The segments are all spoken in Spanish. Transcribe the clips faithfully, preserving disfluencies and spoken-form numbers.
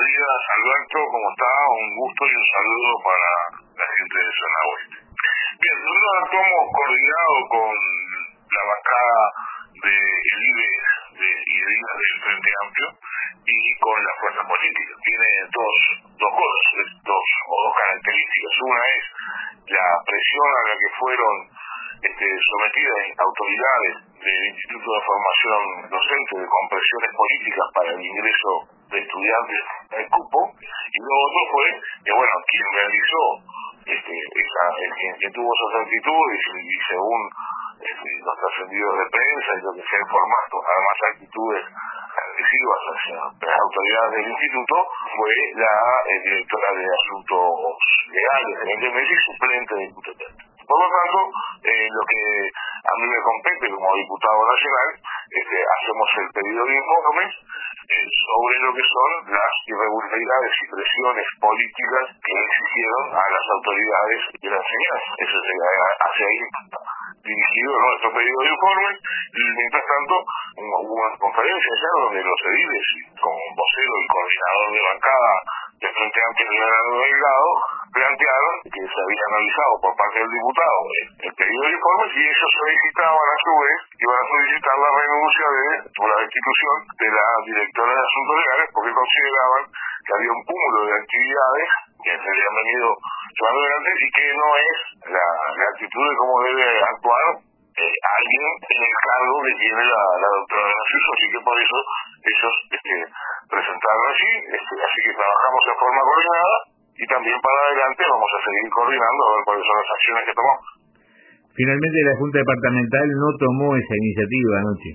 días, Alberto, ¿cómo está? Un gusto y un saludo para la gente de Zona Oeste. Bien, nosotros actuamos coordinado con la bancada de IDE de, y de del Frente Amplio y con la fuerza política. Tiene dos, dos cosas, dos o dos características. Una es la presión a la que fueron este, sometidas autoridades del Instituto de Formación Docente con presiones políticas para el ingreso de estudiantes al cupo, y lo otro fue que, bueno, quien realizó este, esa, el, quien, quien tuvo esas actitudes y, y según este, los trascendidos de prensa y lo que se ha informado, además actitudes agresivas hacia las autoridades del instituto, fue la eh, directora de Asuntos Legales del N M S y suplente del intendente. Por lo tanto, eh, lo que a mí me compete como diputado nacional, este, hacemos el pedido de informes eh, sobre lo que son las irregularidades y presiones políticas que exigieron a las autoridades de la enseñanza. Eso es hacia ahí dirigido nuestro pedido de informes, y mientras tanto hubo una conferencia ya donde los ediles, con vocero y coordinador de bancada del Frente Amplio de Leonardo Delgado, plantearon que se había analizado por parte del diputado el pedido de informes y ellos solicitaban a su vez, iban a solicitar la renuncia de la destitución de la directora de Asuntos Legales porque consideraban que había un cúmulo de actividades que se habían venido llevando adelante y que no es la, la actitud de cómo debe actuar eh, alguien en el cargo que tiene la, la doctora de Narciso, así que por eso ellos este, presentaron así, este, así que trabajamos de forma coordinada y también para adelante vamos a seguir coordinando a ver cuáles son las acciones que tomamos. Finalmente la Junta Departamental no tomó esa iniciativa anoche.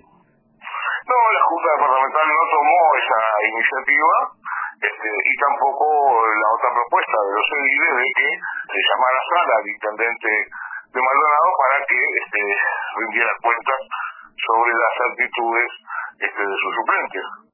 No, la Junta Departamental no tomó esa iniciativa este, y tampoco la otra propuesta de los ediles de que se llamara sala al intendente de Maldonado para que este, rindiera cuentas sobre las actitudes este, de sus suplentes.